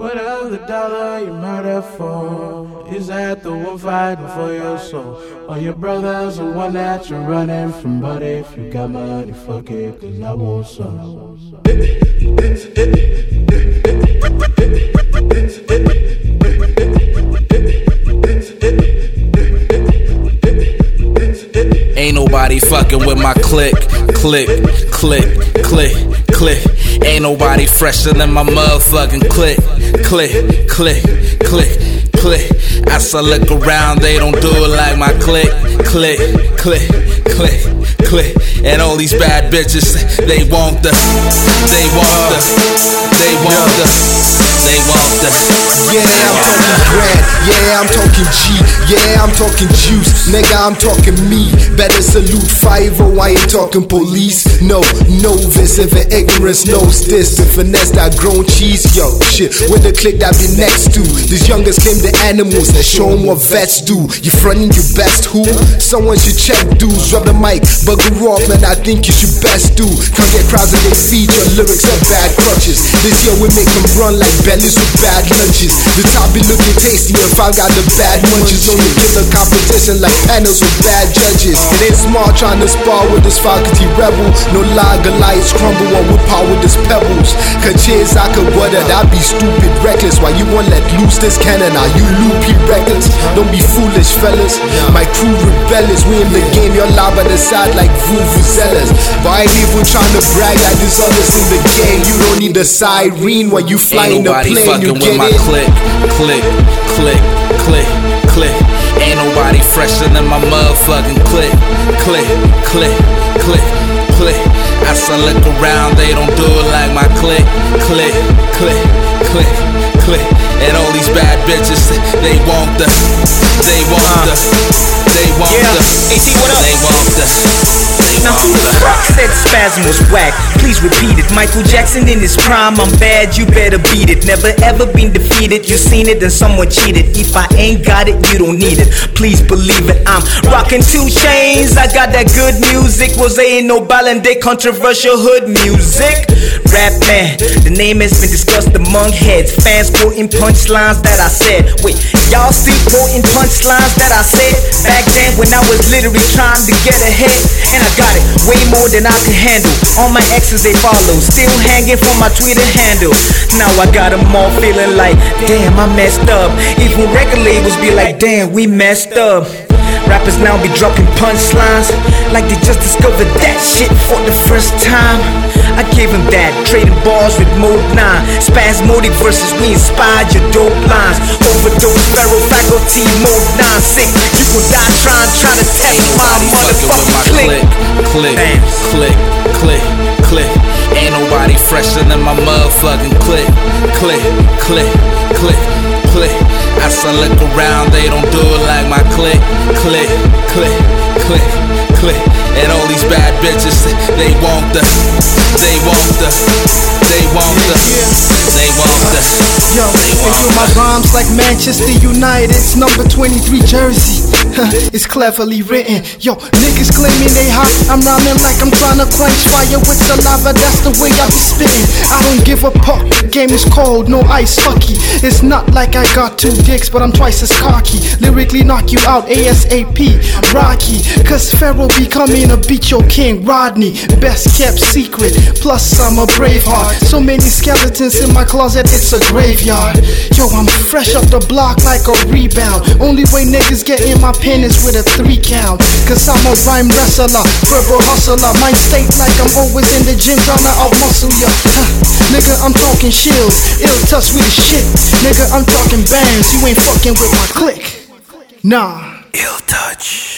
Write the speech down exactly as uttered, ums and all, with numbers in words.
Whatever the dollar you murder for, is that the one fighting for your soul? Or your brother's the one that you're running from? But if you got money, fuck it, cause I want some. Ain't nobody fucking with my click, click, click, click, click. Ain't nobody fresher than my motherfucking click, click, click, click, click. I still look around, they don't do it like my click, click, click, click, click. And all these bad bitches, they want the, they want the, they want the, they want the. Yeah, I'm talking grand, yeah, I'm talking G, yeah, I'm talking juice, nigga, I'm talking me. Better salute five oh, I ain't talking police. No, novice, if an ignorance knows this, to finesse that grown cheese, yo, shit, with the click that be next to. These youngers claim the animals, that show them what vets do. You frontin' your best, who? Someone should check dudes, drop the mic, bugger off, man, I think you should best do. Come get crowds and they feed your lyrics are bad crutches. This year we make them run like bellies with bad lunches. The top be looking tasty if I got the bad munches. Only give the competition like panels with bad judges. It ain't smart trying to spar with this faculty rebel. No lager lights crumble on with power with this pebbles. Cause cheers I could water, that be stupid reckless. Why you won't let loose this cannon? Are you loopy reckless? Don't be foolish fellas. My crew rebellious. We in the game, you're loud by the side like vuvuzelas. But I ain't even trying to brag like this others in the game. You don't need a siren when you fly in the plane. You get my it? Click, click, click, click, click. Ain't nobody fresher than my motherfucking click, click, click, click, click. I still look around, they don't do it like my click, click, click, click, click. And all these bad bitches, they want the, they want the, they want yeah. the, A T, what up? they want the, they Now want who the fuck said Spasm was whack? Please repeat it. Michael Jackson in his prime, I'm bad, you better beat it. Never ever been defeated, you seen it and someone cheated. If I ain't got it, you don't need it. Please believe it, I'm rocking two chains. I got that good music. Was there ain't no ballin' day controversial hood music? Rap man, the name has been discussed among heads. Fans quoting punchlines that I said. Wait, y'all still quoting punchlines that I said back then when I was literally trying to get ahead? And I got it way more than I could handle. All my exes they follow, still hanging from my Twitter handle. Now I got them all feeling like, damn, I messed up. Even record labels be like, damn, we messed up. Rappers now be dropping punchlines like they just discovered that shit for the first time. I gave him that, trading bars with Mode nine. Spasmodic versus we inspired your dope lines. Overdose, feral faculty, Mode nine sick. You gon' die trying, trying to test my motherfucking click. Click, click, click, click. Ain't nobody fresher than my motherfucking click, click, click, click, click. I still look around, they don't do it like my click, click, click, click, click. And all these bad bitches, they want the, they want the, they want the, they want the. Yo, they do my rhymes like Manchester United's number twenty-three jersey. It's cleverly written. Yo, niggas claiming they hot, I'm rhyming like I'm trying to quench fire with saliva. That's the way I be spitting. I don't give a fuck. The game is cold, no ice hockey. It's not like I got two dicks, but I'm twice as cocky. Lyrically knock you out ASAP. Rocky, cause Pharaoh be coming to beat your king Rodney. Best kept secret. Plus I'm a brave heart. So many skeletons in my closet, it's a graveyard. Yo, I'm fresh off the block like a rebound. Only way niggas get in my pen is with a three count. Cause I'm a rhyme wrestler, verbal hustler. Mind state like I'm always in the gym trying to out-muscle ya. Huh. Nigga, I'm talking shields, ill touch with the shit. Nigga, I'm talking bands, you ain't fucking with my click. Nah. Ill touch.